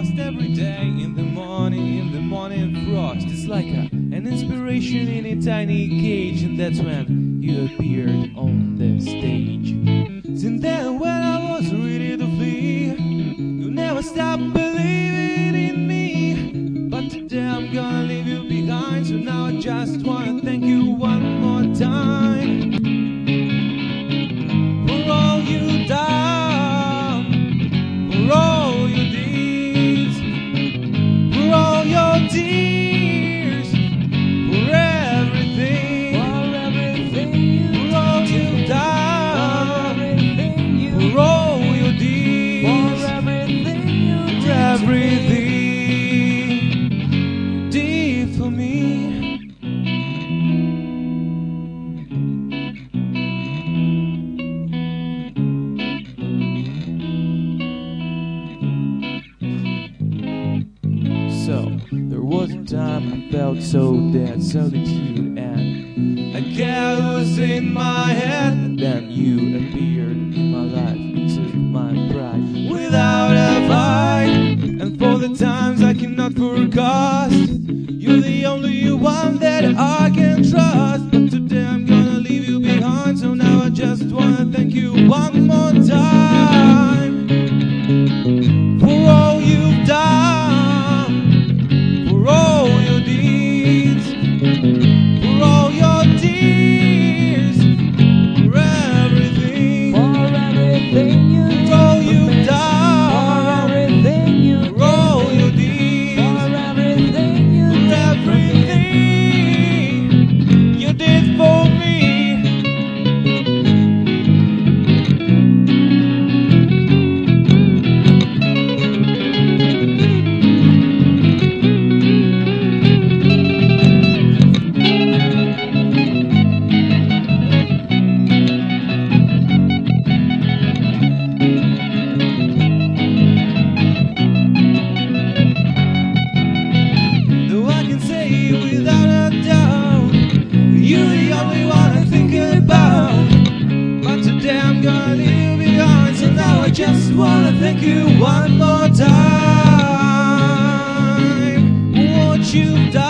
lost every day in the morning frost. It's like an inspiration in a tiny cage, and that's when you appeared on the stage. Since then, when I was ready to flee, you never stopped believing in me. But today I'm gonna leave you behind, so now I just wanna thank you one more time for all you done, for all you deeds, for all your tears, for everything, for all you done, for all your deeds, for everything you did for me. So, there was a time I felt so dead, solitude, and a chaos in my head. And then you appeared in my life, you took my pride without a fight. And for the times I cannot forget, you're the only one that I can trust. But today I'm gonna leave you behind, so now I just wanna thank you one more time for all you've done, for all your deeds, for all your tears, for everything you for all you've done, for all your deeds, for everything you did for me. Without a doubt, you're the only one I think about. But today I'm gonna leave you behind, so now I just wanna thank you one more time for what you've done.